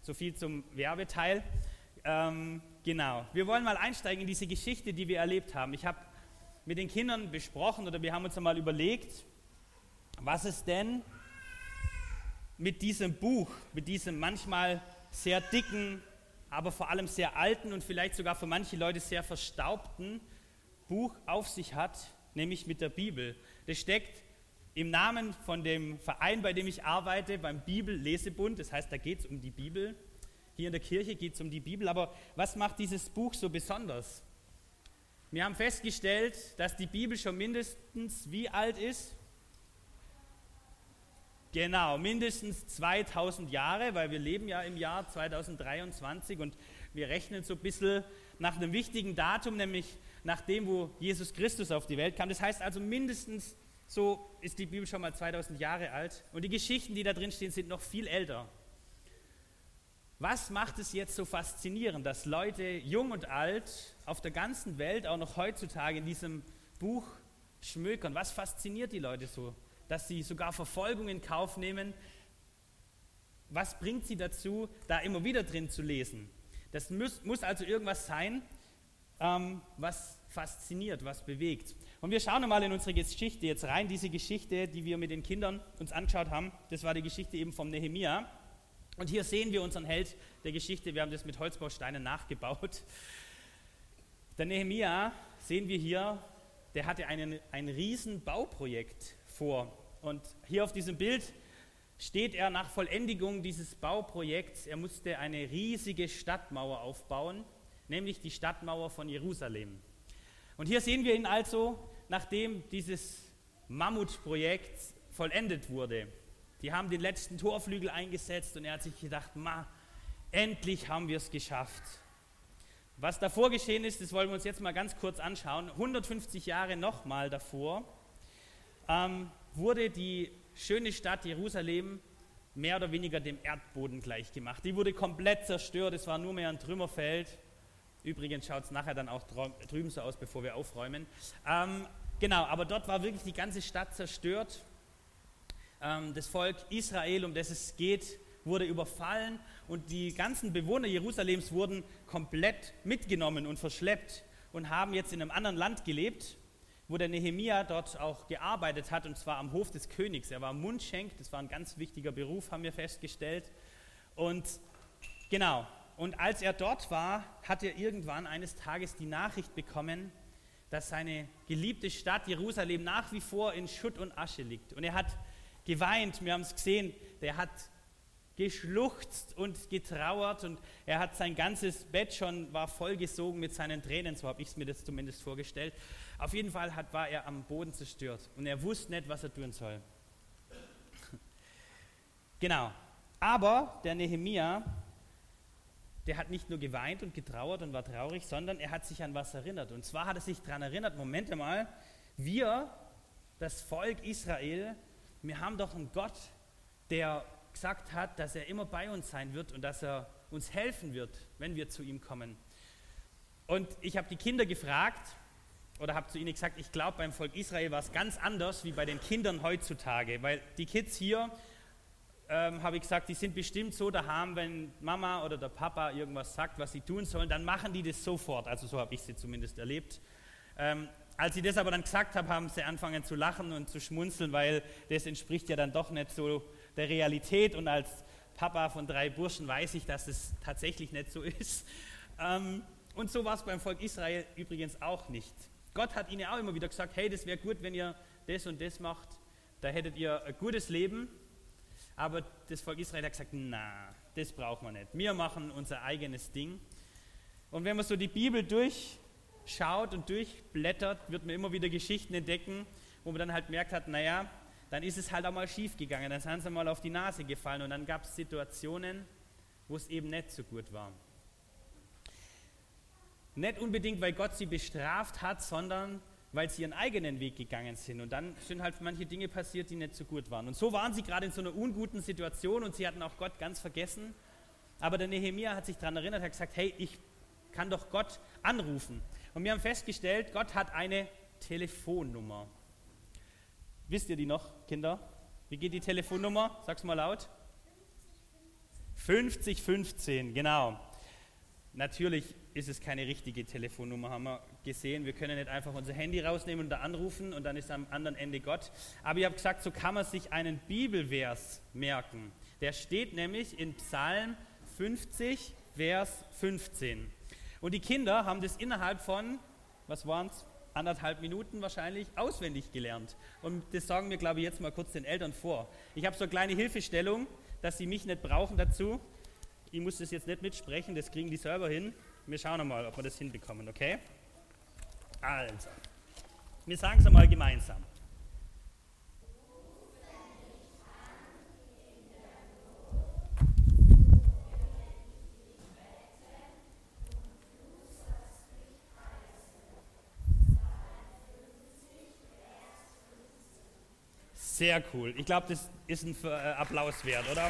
So viel zum Werbeteil. Genau, wir wollen mal einsteigen in diese Geschichte, die wir erlebt haben. Ich habe mit den Kindern besprochen oder wir haben uns einmal überlegt, was es denn mit diesem Buch, mit diesem manchmal sehr dicken, aber vor allem sehr alten und vielleicht sogar für manche Leute sehr verstaubten Buch auf sich hat, nämlich mit der Bibel. Das steckt im Namen von dem Verein, bei dem ich arbeite, beim Bibellesebund. Das heißt, da geht es um die Bibel. Hier in der Kirche geht es um die Bibel. Aber was macht dieses Buch so besonders? Wir haben festgestellt, dass die Bibel schon mindestens wie alt ist? Genau, mindestens 2000 Jahre, weil wir leben ja im Jahr 2023 und wir rechnen so ein bisschen nach einem wichtigen Datum, nämlich nach dem, wo Jesus Christus auf die Welt kam. Das heißt also mindestens so ist die Bibel schon mal 2000 Jahre alt und die Geschichten, die da drin stehen, sind noch viel älter. Was macht es jetzt so faszinierend, dass Leute, jung und alt, auf der ganzen Welt, auch noch heutzutage in diesem Buch schmökern? Was fasziniert die Leute so, dass sie sogar Verfolgung in Kauf nehmen? Was bringt sie dazu, da immer wieder drin zu lesen? Das muss also irgendwas sein, was fasziniert, was bewegt. Und wir schauen mal in unsere Geschichte jetzt rein, diese Geschichte, die wir mit den Kindern uns angeschaut haben, das war die Geschichte eben vom Nehemia. Und hier sehen wir unseren Held der Geschichte, wir haben das mit Holzbausteinen nachgebaut. Der Nehemia, sehen wir hier, der hatte ein riesen Bauprojekt vor. Und hier auf diesem Bild steht er nach Vollendigung dieses Bauprojekts, er musste eine riesige Stadtmauer aufbauen, nämlich die Stadtmauer von Jerusalem. Und hier sehen wir ihn also, nachdem dieses Mammutprojekt vollendet wurde. Die haben den letzten Torflügel eingesetzt und er hat sich gedacht, endlich haben wir es geschafft. Was davor geschehen ist, das wollen wir uns jetzt mal ganz kurz anschauen. 150 Jahre nochmal davor wurde die schöne Stadt Jerusalem mehr oder weniger dem Erdboden gleichgemacht. Die wurde komplett zerstört, es war nur mehr ein Trümmerfeld. Übrigens schaut es nachher dann auch drüben so aus, bevor wir aufräumen. Genau, aber dort war wirklich die ganze Stadt zerstört. Das Volk Israel, um das es geht, wurde überfallen und die ganzen Bewohner Jerusalems wurden komplett mitgenommen und verschleppt und haben jetzt in einem anderen Land gelebt, wo der Nehemia dort auch gearbeitet hat, und zwar am Hof des Königs. Er war Mundschenk, das war ein ganz wichtiger Beruf, haben wir festgestellt. Und genau, und als er dort war, hat er irgendwann eines Tages die Nachricht bekommen, dass seine geliebte Stadt Jerusalem nach wie vor in Schutt und Asche liegt. Und er hat geweint, wir haben es gesehen, der hat geschluchzt und getrauert und er hat sein ganzes Bett schon, war vollgesogen mit seinen Tränen, so habe ich es mir das zumindest vorgestellt. Auf jeden Fall war er am Boden zerstört und er wusste nicht, was er tun soll. Genau, aber der Nehemia, der hat nicht nur geweint und getrauert und war traurig, sondern er hat sich an was erinnert. Und zwar hat er sich daran erinnert, Moment mal, wir, das Volk Israel, wir haben doch einen Gott, der gesagt hat, dass er immer bei uns sein wird und dass er uns helfen wird, wenn wir zu ihm kommen. Und ich habe die Kinder gefragt oder habe zu ihnen gesagt, ich glaube, beim Volk Israel war es ganz anders wie bei den Kindern heutzutage, weil die Kids hier, habe ich gesagt, die sind bestimmt so daheim, wenn Mama oder der Papa irgendwas sagt, was sie tun sollen, dann machen die das sofort, also so habe ich sie zumindest erlebt. Als sie das aber dann gesagt haben, haben sie angefangen zu lachen und zu schmunzeln, weil das entspricht ja dann doch nicht so der Realität und als Papa von 3 Burschen weiß ich, dass es tatsächlich nicht so ist. Und so war es beim Volk Israel übrigens auch nicht. Gott hat ihnen auch immer wieder gesagt, hey, das wäre gut, wenn ihr das und das macht, da hättet ihr ein gutes Leben. Aber das Volk Israel hat gesagt, na, das brauchen wir nicht. Wir machen unser eigenes Ding. Und wenn man so die Bibel durchschaut und durchblättert, wird man immer wieder Geschichten entdecken, wo man dann halt merkt hat, naja, dann ist es halt auch mal schief gegangen, dann sind sie mal auf die Nase gefallen und dann gab es Situationen, wo es eben nicht so gut war. Nicht unbedingt, weil Gott sie bestraft hat, sondern weil sie ihren eigenen Weg gegangen sind. Und dann sind halt manche Dinge passiert, die nicht so gut waren. Und so waren sie gerade in so einer unguten Situation und sie hatten auch Gott ganz vergessen. Aber der Nehemia hat sich daran erinnert, hat gesagt, hey, ich kann doch Gott anrufen. Und wir haben festgestellt, Gott hat eine Telefonnummer. Wisst ihr die noch, Kinder? Wie geht die Telefonnummer? Sag's mal laut. 5015, genau. Natürlich ist es keine richtige Telefonnummer, haben wir gesehen. Wir können nicht einfach unser Handy rausnehmen und da anrufen und dann ist am anderen Ende Gott. Aber ich habe gesagt, so kann man sich einen Bibelvers merken. Der steht nämlich in Psalm 50, Vers 15. Und die Kinder haben das innerhalb von, was waren es, 1,5 Minuten wahrscheinlich, auswendig gelernt. Und das sagen wir, glaube ich, jetzt mal kurz den Eltern vor. Ich habe so eine kleine Hilfestellung, dass sie mich nicht brauchen dazu. Ich muss das jetzt nicht mitsprechen, das kriegen die selber hin. Wir schauen mal, ob wir das hinbekommen, okay? Also, wir sagen es einmal gemeinsam. Sehr cool. Ich glaube, das ist ein Applaus wert, oder?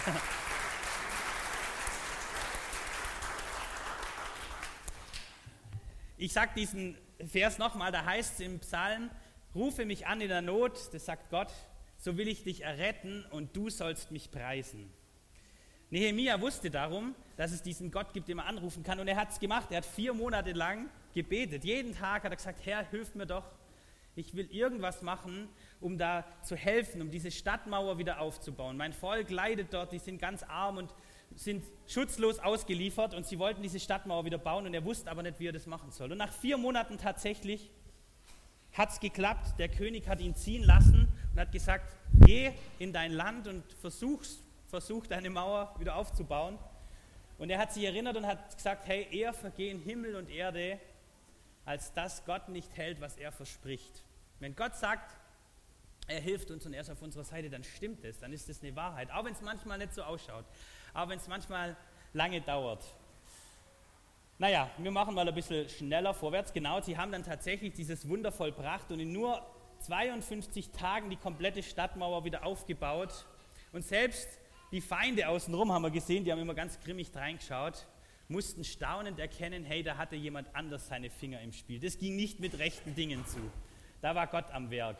Ich sage diesen Vers nochmal, da heißt es im Psalm, rufe mich an in der Not, das sagt Gott, so will ich dich erretten und du sollst mich preisen. Nehemia wusste darum, dass es diesen Gott gibt, den man anrufen kann und er hat es gemacht. Er hat 4 Monate lang gebetet. Jeden Tag hat er gesagt, Herr, hilf mir doch. Ich will irgendwas machen, um da zu helfen, um diese Stadtmauer wieder aufzubauen. Mein Volk leidet dort, die sind ganz arm und sind schutzlos ausgeliefert und sie wollten diese Stadtmauer wieder bauen und er wusste aber nicht, wie er das machen soll. Und nach 4 Monaten tatsächlich hat es geklappt. Der König hat ihn ziehen lassen und hat gesagt, geh in dein Land und versuch deine Mauer wieder aufzubauen. Und er hat sich erinnert und hat gesagt, hey, eher vergehen Himmel und Erde, als dass Gott nicht hält, was er verspricht. Wenn Gott sagt, er hilft uns und er ist auf unserer Seite, dann stimmt es, dann ist es eine Wahrheit. Auch wenn es manchmal nicht so ausschaut, auch wenn es manchmal lange dauert. Naja, wir machen mal ein bisschen schneller vorwärts. Genau, sie haben dann tatsächlich dieses Wunder vollbracht und in nur 52 Tagen die komplette Stadtmauer wieder aufgebaut. Und selbst die Feinde außenrum, haben wir gesehen, die haben immer ganz grimmig reingeschaut, mussten staunend erkennen, hey, da hatte jemand anders seine Finger im Spiel. Das ging nicht mit rechten Dingen zu. Da war Gott am Werk.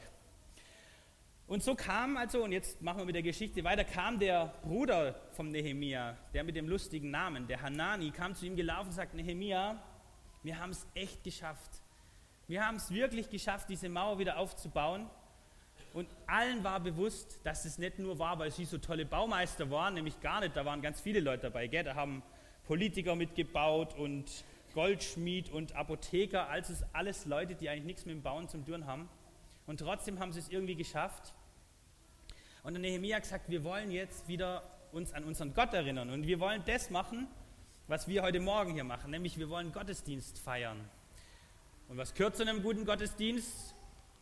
Und so kam also, und jetzt machen wir mit der Geschichte weiter, kam der Bruder von Nehemia, der mit dem lustigen Namen, der Hanani, kam zu ihm gelaufen und sagte, Nehemia, wir haben es echt geschafft. Wir haben es wirklich geschafft, diese Mauer wieder aufzubauen. Und allen war bewusst, dass es nicht nur war, weil sie so tolle Baumeister waren, nämlich gar nicht, da waren ganz viele Leute dabei, gell? Da haben Politiker mitgebaut und Goldschmied und Apotheker, also alles Leute, die eigentlich nichts mit dem Bauen zu tun haben. Und trotzdem haben sie es irgendwie geschafft. Und der Nehemia hat gesagt, wir wollen jetzt wieder uns an unseren Gott erinnern und wir wollen das machen, was wir heute Morgen hier machen, nämlich wir wollen Gottesdienst feiern. Und was gehört zu einem guten Gottesdienst?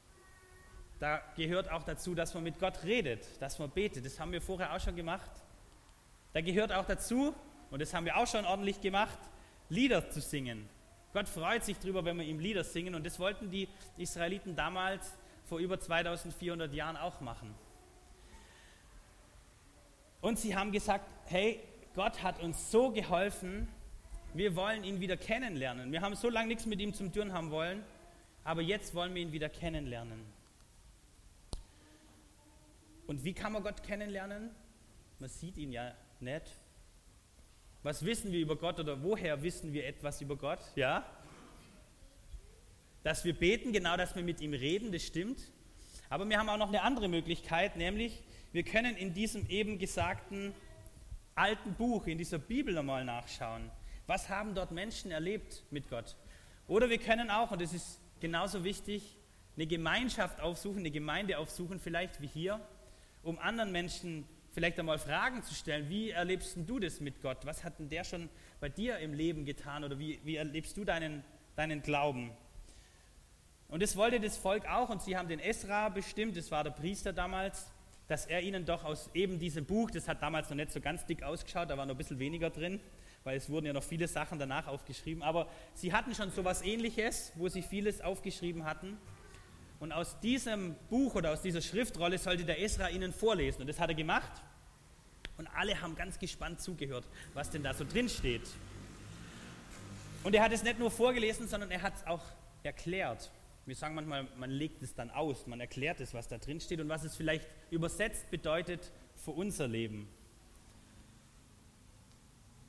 Da gehört auch dazu, dass man mit Gott redet, dass man betet. Das haben wir vorher auch schon gemacht. Da gehört auch dazu, und das haben wir auch schon ordentlich gemacht, Lieder zu singen. Gott freut sich drüber, wenn wir ihm Lieder singen, und das wollten die Israeliten damals vor über 2400 Jahren auch machen. Und sie haben gesagt, hey, Gott hat uns so geholfen, wir wollen ihn wieder kennenlernen. Wir haben so lange nichts mit ihm zu tun haben wollen, aber jetzt wollen wir ihn wieder kennenlernen. Und wie kann man Gott kennenlernen? Man sieht ihn ja nicht. Was wissen wir über Gott oder woher wissen wir etwas über Gott? Ja? Dass wir beten, genau, dass wir mit ihm reden, das stimmt. Aber wir haben auch noch eine andere Möglichkeit, nämlich wir können in diesem eben gesagten alten Buch, in dieser Bibel nochmal nachschauen. Was haben dort Menschen erlebt mit Gott? Oder wir können auch, und das ist genauso wichtig, eine Gemeinschaft aufsuchen, eine Gemeinde aufsuchen, vielleicht wie hier, um anderen Menschen vielleicht einmal Fragen zu stellen. Wie erlebst du das mit Gott? Was hat denn der schon bei dir im Leben getan? Oder wie erlebst du deinen Glauben? Und das wollte das Volk auch, und sie haben den Esra bestimmt, das war der Priester damals, dass er ihnen doch aus eben diesem Buch, das hat damals noch nicht so ganz dick ausgeschaut, da war noch ein bisschen weniger drin, weil es wurden ja noch viele Sachen danach aufgeschrieben, aber sie hatten schon so etwas Ähnliches, wo sie vieles aufgeschrieben hatten. Und aus diesem Buch oder aus dieser Schriftrolle sollte der Esra ihnen vorlesen. Und das hat er gemacht. Und alle haben ganz gespannt zugehört, was denn da so drin steht. Und er hat es nicht nur vorgelesen, sondern er hat es auch erklärt. Wir sagen manchmal, man legt es dann aus, man erklärt es, was da drin steht und was es vielleicht übersetzt bedeutet für unser Leben.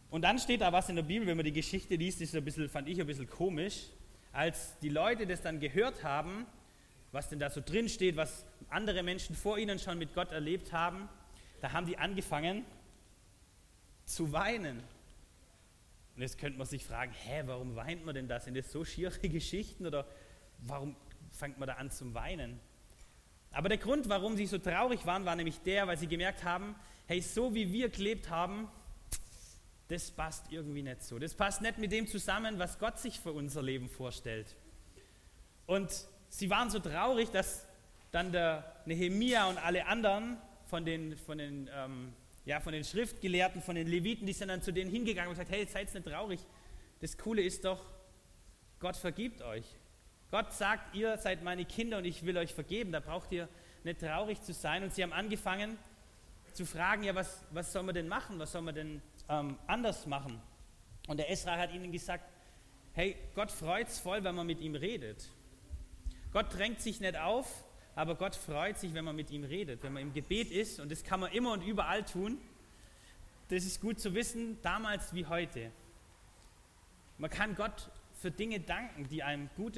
Und dann steht da was in der Bibel, wenn man die Geschichte liest, ist fand ich ein bisschen komisch, als die Leute das dann gehört haben, was denn da so drin steht, was andere Menschen vor ihnen schon mit Gott erlebt haben, da haben die angefangen zu weinen. Und jetzt könnte man sich fragen, warum weint man denn da? Sind das so schiere Geschichten oder warum fängt man da an zu weinen? Aber der Grund, warum sie so traurig waren, war nämlich weil sie gemerkt haben, so wie wir gelebt haben, das passt irgendwie nicht so. Das passt nicht mit dem zusammen, was Gott sich für unser Leben vorstellt. Und sie waren so traurig, dass dann der Nehemia und alle anderen von den Schriftgelehrten, von den Leviten, die sind dann zu denen hingegangen und gesagt, seid nicht traurig. Das Coole ist doch, Gott vergibt euch. Gott sagt, ihr seid meine Kinder und ich will euch vergeben. Da braucht ihr nicht traurig zu sein. Und sie haben angefangen zu fragen, was soll man denn machen? Was soll man denn anders machen? Und der Esra hat ihnen gesagt, Gott freut's voll, wenn man mit ihm redet. Gott drängt sich nicht auf, aber Gott freut sich, wenn man mit ihm redet, wenn man im Gebet ist. Und das kann man immer und überall tun. Das ist gut zu wissen, damals wie heute. Man kann Gott für Dinge danken, die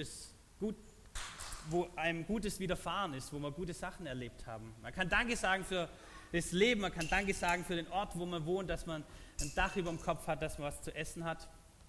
wo einem Gutes widerfahren ist, wo wir gute Sachen erlebt haben. Man kann Danke sagen für das Leben, man kann Danke sagen für den Ort, wo man wohnt, dass man ein Dach über dem Kopf hat, dass man was zu essen hat.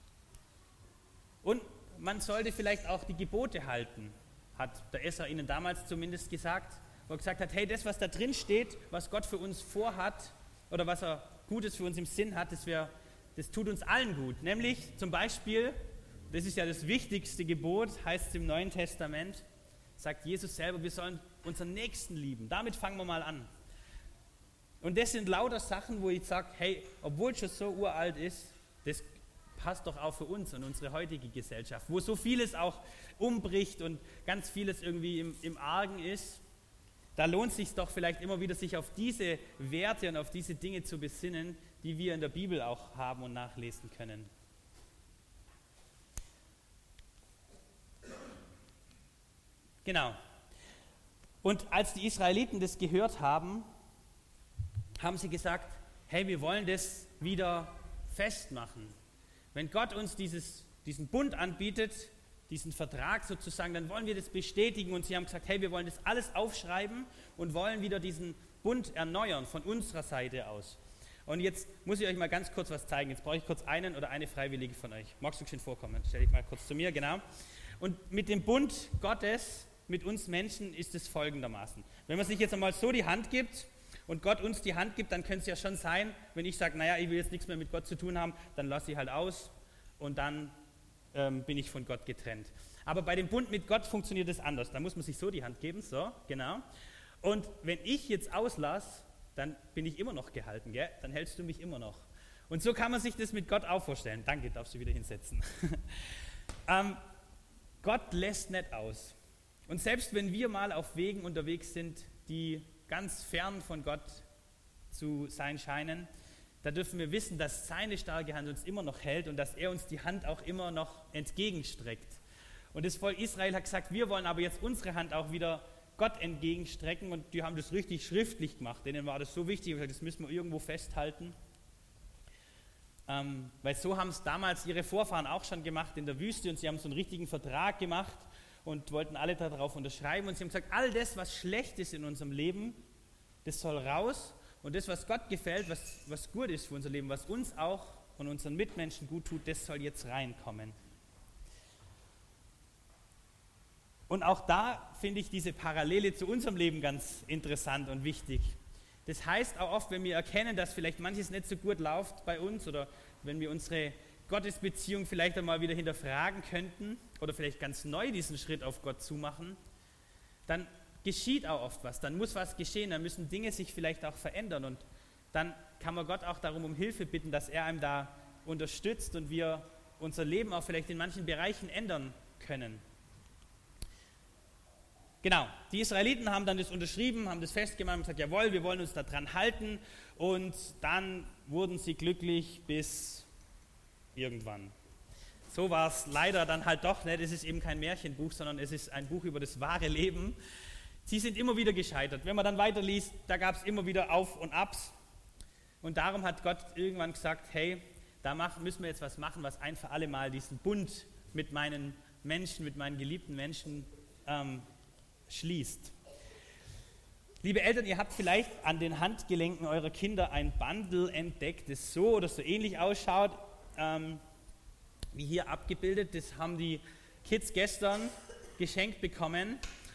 Und man sollte vielleicht auch die Gebote halten, hat der Esra ihnen damals zumindest gesagt, wo er gesagt hat, das, was da drin steht, was Gott für uns vorhat oder was er Gutes für uns im Sinn hat, das tut uns allen gut. Nämlich zum Beispiel, das ist ja das wichtigste Gebot, heißt es im Neuen Testament, sagt Jesus selber, wir sollen unseren Nächsten lieben. Damit fangen wir mal an. Und das sind lauter Sachen, wo ich sage, obwohl es schon so uralt ist, das passt doch auch für uns und unsere heutige Gesellschaft, wo so vieles auch umbricht und ganz vieles irgendwie im Argen ist. Da lohnt es sich doch vielleicht immer wieder, sich auf diese Werte und auf diese Dinge zu besinnen, die wir in der Bibel auch haben und nachlesen können. Genau. Und als die Israeliten das gehört haben, haben sie gesagt, wir wollen das wieder festmachen. Wenn Gott uns diesen Bund anbietet, diesen Vertrag sozusagen, dann wollen wir das bestätigen. Und sie haben gesagt, wir wollen das alles aufschreiben und wollen wieder diesen Bund erneuern von unserer Seite aus. Und jetzt muss ich euch mal ganz kurz was zeigen. Jetzt brauche ich kurz einen oder eine Freiwillige von euch. Magst du schön vorkommen? Stell dich mal kurz zu mir, genau. Und mit dem Bund Gottes mit uns Menschen ist es folgendermaßen. Wenn man sich jetzt einmal so die Hand gibt und Gott uns die Hand gibt, dann könnte es ja schon sein, wenn ich sage, ich will jetzt nichts mehr mit Gott zu tun haben, dann lasse ich halt aus und dann bin ich von Gott getrennt. Aber bei dem Bund mit Gott funktioniert es anders. Da muss man sich so die Hand geben, so, genau. Und wenn ich jetzt auslasse, dann bin ich immer noch gehalten, gell? Dann hältst du mich immer noch. Und so kann man sich das mit Gott auch vorstellen. Danke, darfst du wieder hinsetzen. Gott lässt nicht aus. Und selbst wenn wir mal auf Wegen unterwegs sind, die ganz fern von Gott zu sein scheinen, da dürfen wir wissen, dass seine starke Hand uns immer noch hält und dass er uns die Hand auch immer noch entgegenstreckt. Und das Volk Israel hat gesagt, wir wollen aber jetzt unsere Hand auch wieder Gott entgegenstrecken und die haben das richtig schriftlich gemacht. Denen war das so wichtig, das müssen wir irgendwo festhalten. Weil so haben es damals ihre Vorfahren auch schon gemacht in der Wüste und sie haben so einen richtigen Vertrag gemacht und wollten alle darauf unterschreiben und sie haben gesagt, all das, was schlecht ist in unserem Leben, das soll raus und das, was Gott gefällt, was gut ist für unser Leben, was uns auch und unseren Mitmenschen gut tut, das soll jetzt reinkommen. Und auch da finde ich diese Parallele zu unserem Leben ganz interessant und wichtig. Das heißt auch oft, wenn wir erkennen, dass vielleicht manches nicht so gut läuft bei uns oder wenn wir unsere Gottesbeziehung vielleicht einmal wieder hinterfragen könnten oder vielleicht ganz neu diesen Schritt auf Gott zumachen, dann geschieht auch oft was, dann muss was geschehen, dann müssen Dinge sich vielleicht auch verändern und dann kann man Gott auch darum um Hilfe bitten, dass er einem da unterstützt und wir unser Leben auch vielleicht in manchen Bereichen ändern können. Genau, die Israeliten haben dann das unterschrieben, haben das festgemacht und gesagt, jawohl, wir wollen uns da dran halten und dann wurden sie glücklich bis irgendwann. So war es leider dann halt doch nicht, es ist eben kein Märchenbuch, sondern es ist ein Buch über das wahre Leben. Sie sind immer wieder gescheitert. Wenn man dann weiterliest, da gab es immer wieder Auf und Abs und darum hat Gott irgendwann gesagt, müssen wir jetzt was machen, was ein für alle Mal diesen Bund mit meinen Menschen, mit meinen geliebten Menschen schließt. Liebe Eltern, ihr habt vielleicht an den Handgelenken eurer Kinder ein Bundle entdeckt, das so oder so ähnlich ausschaut, wie hier abgebildet. Das haben die Kids gestern geschenkt bekommen.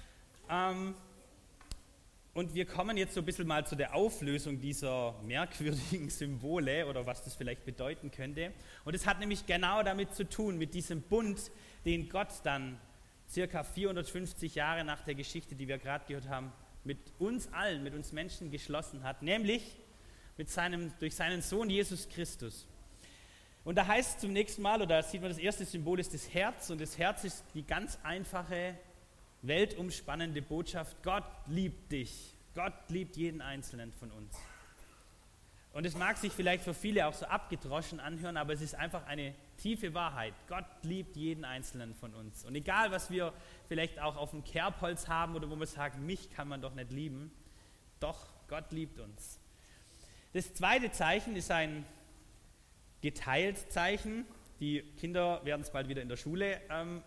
Und wir kommen jetzt so ein bisschen mal zu der Auflösung dieser merkwürdigen Symbole oder was das vielleicht bedeuten könnte. Und es hat nämlich genau damit zu tun, mit diesem Bund, den Gott dann circa 450 Jahre nach der Geschichte, die wir gerade gehört haben, mit uns allen, mit uns Menschen geschlossen hat, nämlich durch seinen Sohn Jesus Christus. Und da heißt es zum nächsten Mal, oder da sieht man, das erste Symbol ist das Herz, und das Herz ist die ganz einfache, weltumspannende Botschaft: Gott liebt dich. Gott liebt jeden Einzelnen von uns. Und es mag sich vielleicht für viele auch so abgedroschen anhören, aber es ist einfach eine tiefe Wahrheit. Gott liebt jeden Einzelnen von uns. Und egal, was wir vielleicht auch auf dem Kerbholz haben oder wo wir sagen, mich kann man doch nicht lieben, doch, Gott liebt uns. Das zweite Zeichen ist ein geteilt Zeichen. Die Kinder werden es bald wieder in der Schule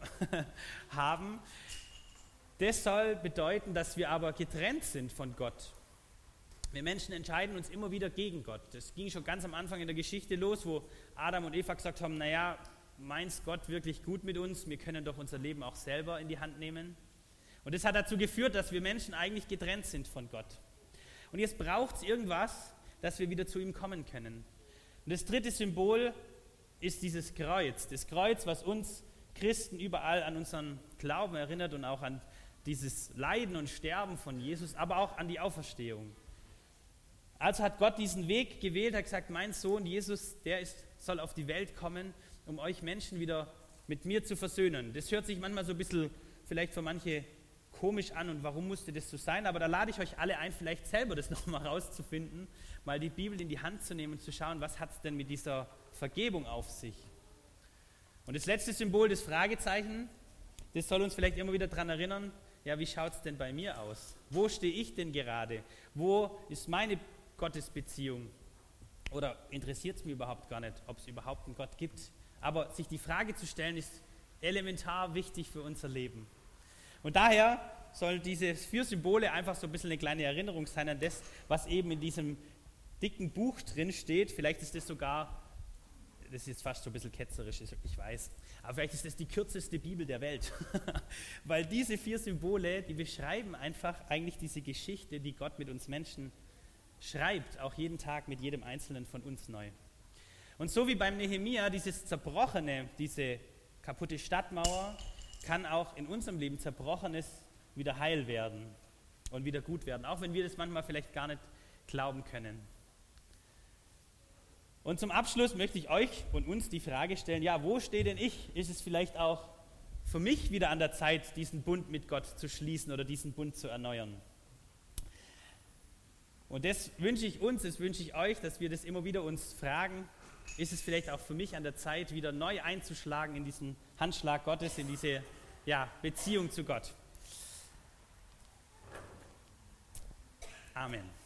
haben. Das soll bedeuten, dass wir aber getrennt sind von Gott. Wir Menschen entscheiden uns immer wieder gegen Gott. Das ging schon ganz am Anfang in der Geschichte los, wo Adam und Eva gesagt haben, naja, meint Gott wirklich gut mit uns? Wir können doch unser Leben auch selber in die Hand nehmen. Und das hat dazu geführt, dass wir Menschen eigentlich getrennt sind von Gott. Und jetzt braucht es irgendwas, dass wir wieder zu ihm kommen können. Und das dritte Symbol ist dieses Kreuz. Das Kreuz, was uns Christen überall an unseren Glauben erinnert und auch an dieses Leiden und Sterben von Jesus, aber auch an die Auferstehung. Also hat Gott diesen Weg gewählt, hat gesagt, mein Sohn Jesus, soll auf die Welt kommen, um euch Menschen wieder mit mir zu versöhnen. Das hört sich manchmal so ein bisschen vielleicht für manche komisch an und warum musste das so sein, aber da lade ich euch alle ein, vielleicht selber das nochmal rauszufinden, mal die Bibel in die Hand zu nehmen und zu schauen, was hat es denn mit dieser Vergebung auf sich. Und das letzte Symbol, das Fragezeichen, das soll uns vielleicht immer wieder daran erinnern, ja, wie schaut es denn bei mir aus? Wo stehe ich denn gerade? Wo ist meine Gottesbeziehung? Oder interessiert es mich überhaupt gar nicht, ob es überhaupt einen Gott gibt? Aber sich die Frage zu stellen, ist elementar wichtig für unser Leben. Und daher soll diese 4 Symbole einfach so ein bisschen eine kleine Erinnerung sein an das, was eben in diesem dicken Buch drin steht. Vielleicht ist das sogar, das ist jetzt fast so ein bisschen ketzerisch, ich weiß, aber vielleicht ist das die kürzeste Bibel der Welt. Weil diese 4 Symbole, die beschreiben einfach eigentlich diese Geschichte, die Gott mit uns Menschen schreibt, auch jeden Tag mit jedem Einzelnen von uns neu. Und so wie beim Nehemia dieses Zerbrochene, diese kaputte Stadtmauer, kann auch in unserem Leben Zerbrochenes wieder heil werden und wieder gut werden, auch wenn wir das manchmal vielleicht gar nicht glauben können. Und zum Abschluss möchte ich euch und uns die Frage stellen, ja, wo stehe denn ich? Ist es vielleicht auch für mich wieder an der Zeit, diesen Bund mit Gott zu schließen oder diesen Bund zu erneuern? Und das wünsche ich uns, das wünsche ich euch, dass wir das immer wieder uns fragen, ist es vielleicht auch für mich an der Zeit, wieder neu einzuschlagen in diesen Handschlag Gottes, in diese Beziehung zu Gott. Amen.